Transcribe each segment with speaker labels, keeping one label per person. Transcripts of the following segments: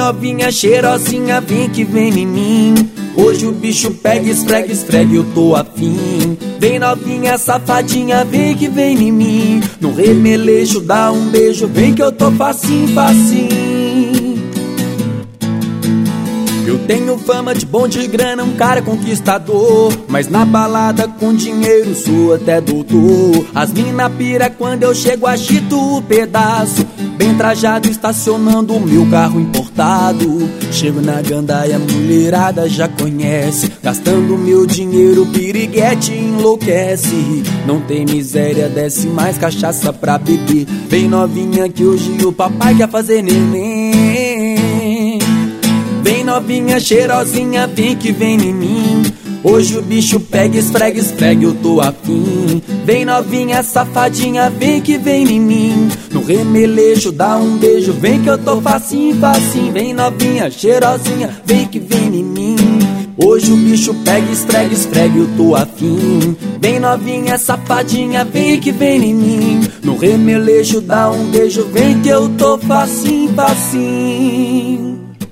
Speaker 1: novinha, cheirosinha, vem que vem em mim. Hoje o bicho pega, esfrega, esfrega, eu tô afim. Vem novinha, safadinha, vem que vem em mim. No remeleixo, dá um beijo, vem que eu tô facinho, facinho. Eu tenho fama de bom de grana, um cara conquistador, mas na balada com dinheiro sou até doutor. As mina pira quando eu chego, agito o pedaço, bem trajado, estacionando o meu carro importado. Chego na gandaia, mulherada já conhece, gastando meu dinheiro, piriguete enlouquece. Não tem miséria, desce mais cachaça pra beber. Vem novinha que hoje o papai quer fazer neném. Vem novinha, cheirosinha, vem que vem em mim. Hoje o bicho pega, esfrega, esfrega, eu tô afim. Vem novinha, safadinha, vem que vem em mim. No remeleixo, dá um beijo, vem que eu tô facinho, facinho. Vem novinha, cheirosinha, vem que vem em mim. Hoje o bicho pega, esfrega, esfrega, eu tô afim. Vem novinha, safadinha, vem que vem em mim. No remeleixo, dá um beijo, vem que eu tô facinho, facinho.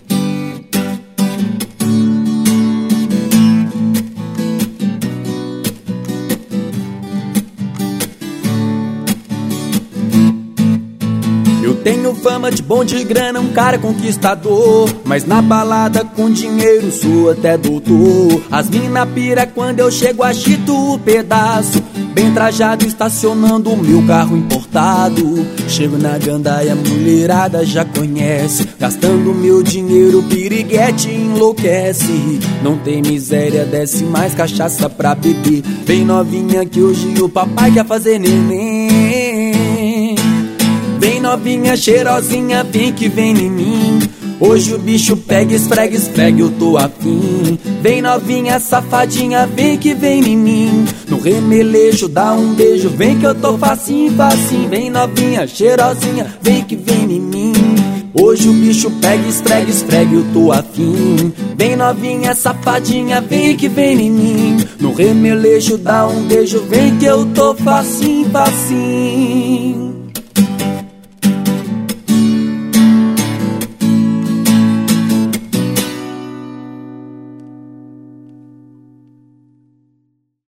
Speaker 1: Tenho fama de bom de grana, um cara conquistador, mas na balada com dinheiro sou até doutor. As mina pira quando eu chego, agito o pedaço, bem trajado, estacionando o meu carro importado. Chego na gandaia, mulherada já conhece, gastando meu dinheiro, piriguete enlouquece. Não tem miséria, desce mais cachaça pra beber. Vem novinha que hoje o papai quer fazer neném. Vem novinha, cheirosinha, vem que vem em mim. Hoje o bicho pega, esfrega, esfrega, eu tô afim. Vem novinha, safadinha, vem que vem em mim. No remeleixo, dá um beijo, vem que eu tô facinho, facinho. Vem novinha, cheirosinha, vem que vem em mim. Hoje o bicho pega, esfrega, esfrega, eu tô afim. Vem novinha, safadinha, vem que vem em mim. No remeleixo, dá um beijo, vem que eu tô facinho, facinho.